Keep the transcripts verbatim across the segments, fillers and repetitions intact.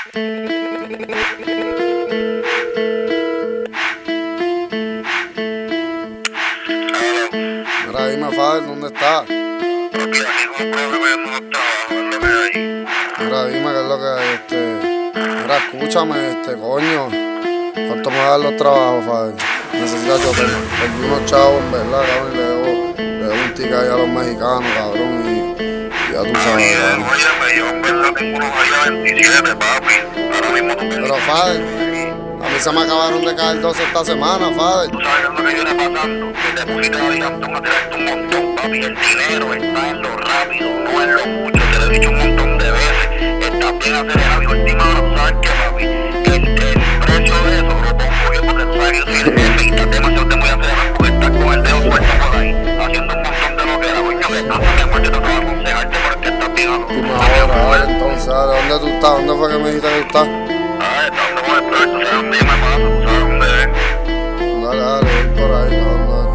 Mira, dime, Fader, ¿dónde está? Papi, aquí con un problema yendo a trabajo, es lo que hay. Mira, dime qué es lo que hay, este... Mira, escúchame, este, coño. ¿Cuánto me dan los trabajos, Fader? Necesito yo, perdí unos chavos, en verdad, cabrón, y le debo, le debo un ticket ahí a los mexicanos, cabrón, y, y ya tú sabes, Oye, cabrón. óyeme, yo en verdad tengo unos ahí a veintisiete, papi. Ahora mismo tú tienes... Pero, Fader, a mí se me acabaron de caer doce esta semana, Fader. Tú sabes qué es lo que viene pasando, que te pusiste a digantón a tirarte un montón, papi. El dinero está en lo rápido, no en lo mucho. Te lo he dicho un montón de veces. Estás bien acelerado y última hora, ¿tú sabes qué, papi? El, el precio de eso lo pongo yo porque tú sabes que yo soy el jefe y estás demasiado muy acelerado porque estás con el dedo suelto por ahí, haciendo un montón de lo que era, coño, que no me muerte, te voy a aconsejarte porque estás bien a lo Dime ahora, a ver, entonces, dale, ¿dónde tú estás? ¿Dónde fue que me dijiste que tú estás? Ah, está donde voy a esperar, tú sabes dónde yo me paso, tú sabes dónde es. Dale, dale, ven por ahí, cabrón, dale.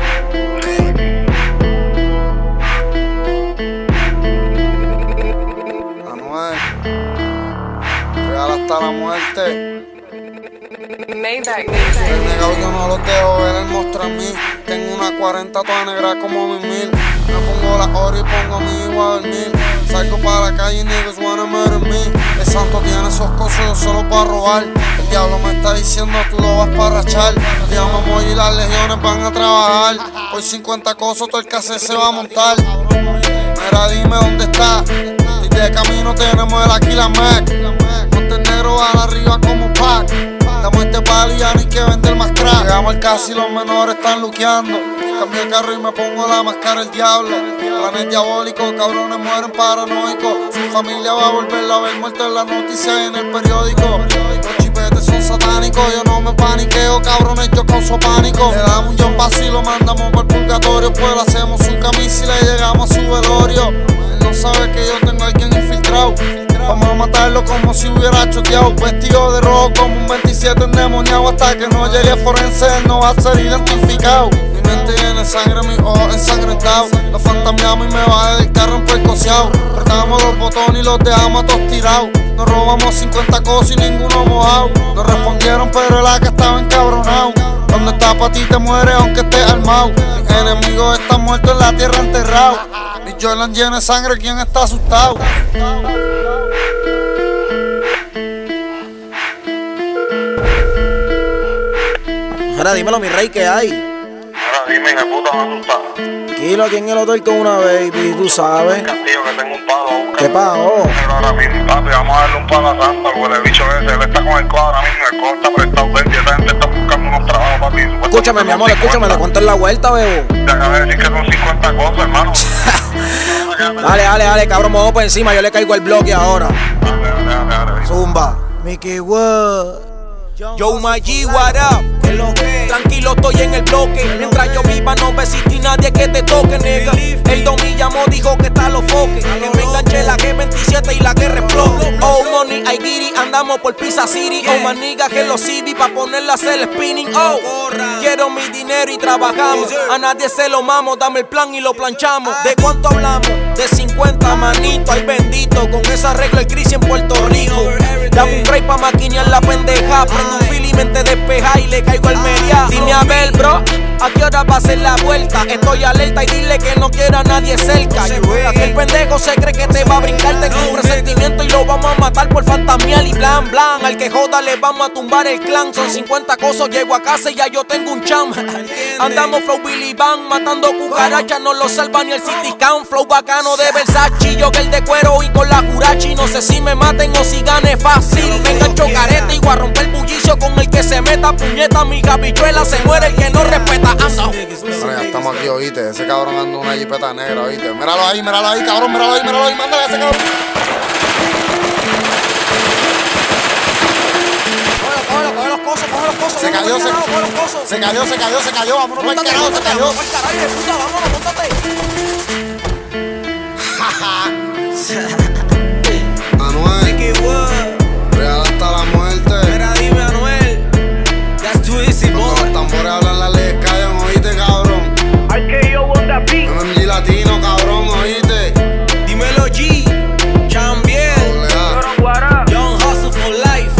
Anuel, real hasta la muerte. Maybach El music. negado yo no los dejo ver, él muestra a mí. Tengo una cuarenta toda negra como mi mil. Me pongo la hora y pongo a mi hijo a dormir. Salgo para la calle y niggas wanna murder me. El santo tiene esos cosas solo para robar. El diablo me está diciendo tú lo vas para rachar. El llamamos y las legiones van a trabajar. Hoy cincuenta cosas, todo el cassette se va a montar. Mira, dime dónde está. Estoy de camino, tenemos el Aquila Mac. Ponte el negro a arriba como pack. Damos este palo y ya no hay que vender más crack. Llegamos al casi, los menores están luqueando. Cambio el carro y me pongo la máscara el diablo. Planes diabólicos, cabrones mueren paranoicos. Su familia va a volverla a ver muerta en las noticias y en el periódico. Los chipetes son satánicos, yo no me paniqueo, cabrones, yo causo pánico. Le damos un jump así, lo mandamos por purgatorio. Pues le hacemos su camisa y le llegamos a su velorio. Él no sabe que yo tengo a alguien infiltrado. Vamos a matarlo como si hubiera choteado. Vestido de rojo como un veintisiete endemoniado. Hasta que no llegue forense, él no va a ser identificado. Mi mente llena de sangre, mis ojos ensangrentados. Nos fantameamos y me bajé del carro en percoceado. Apretamos los botones y los dejamos a todos tirados. Nos robamos cincuenta cosas y ninguno mojado. Nos respondieron pero el A K estaba encabronado. Cuando está pa' ti te mueres aunque estés armado. Mis enemigos están muertos en la tierra enterrados. Mi Jordan llena de sangre, ¿quién está asustado? Ahora dímelo, mi rey, ¿qué hay? Ahora dime, ¿qué puta no tú estás? Kilo aquí en el hotel con una baby, tú sabes. Castillo, que tengo un palo a buscar. ¿Qué pasó? Pero ahora mismo, papi, vamos a darle un palo a Santa, porque el bicho ese, él está con el codo ahora mismo, el codo está prestado, ven, y esta gente está buscando unos trabajos, papi. Escúchame, mi amor, escúchame, ¿de cuánto es la vuelta, bebo? Te acabé de decir que son cincuenta cosas, hermano. Dale, dale, dale, cabrón, me voy por encima, yo le caigo el bloque ahora. Dale, dale, dale, dale. Zumba. Mickey Wood. Yo, my G, what up? Tranquilo, estoy en el bloque. Mientras yo viva, no va a existir nadie que te toque, nigga. El Don me llamó, dijo que está los foques. Que me enganché la G veintisiete y la que explote. Oh, money, I get it. Andamos por Pizza City. Oh, my nigga, que los C D pa' ponerla a hacer spinning. Oh, quiero mi dinero y trabajamos. A nadie se lo mamo, dame el plan y lo planchamos. ¿De cuánto hablamos? De cincuenta, manito, ay bendito. Con esa regla el Chris en Puerto Rico. Dame un tray pa' maquinear la pendeja. Prendo un fil y mente despeja y le caigo al media. Dime a ver, bro, ¿a qué hora va a ser la vuelta? Estoy alerta y dile que no quiero a nadie cerca. Aquel pendejo se cree que te va a brincar. Tengo un presentimiento y lo vamos a matar por fantasmial y blan, blan. Al que joda le vamos a tumbar el clan. Son cincuenta cosas, llego a casa y ya yo tengo un cham. Andamos flow Billy Van, matando cucarachas. No lo salva ni el City Count. Flow bacano de Versace, yo que el de cuero y con la jurachi. No sé si me maten o si gane fácil. Me engancho careta y voy a romper el bullicio con el que se meta. Puñeta, mi gabichuela, se muere el que no respeta. Anda. Bueno, ya estamos aquí, oíste. Ese cabrón anda una jipeta negra, oíste. Míralo ahí, míralo ahí, cabrón, míralo ahí, míralo ahí. Mándale a ese cabrón. Cógelo, coge los cosos, coge los cosos. Se cayó, se, Coge los cosos. se cayó, se cayó, se cayó. Vámonos para el carajo, se cayó. Vámonos pa'l carajo, hijo de puta, vámonos, móntate. Anuel, Mickey Wood. real hasta la muerte. Mira, dime, Anuel. That's too easy, Cuando boy. los tambores hablan, las leyes callan, oíste, cabrón. R K O on that beat. M M G latino, cabrón, oíste. Dímelo, G. Chambiel. Doble A. What up? Young Hustle for Life.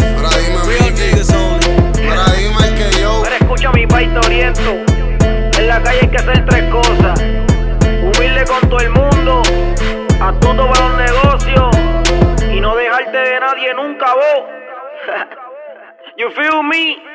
que nunca vos. You feel me?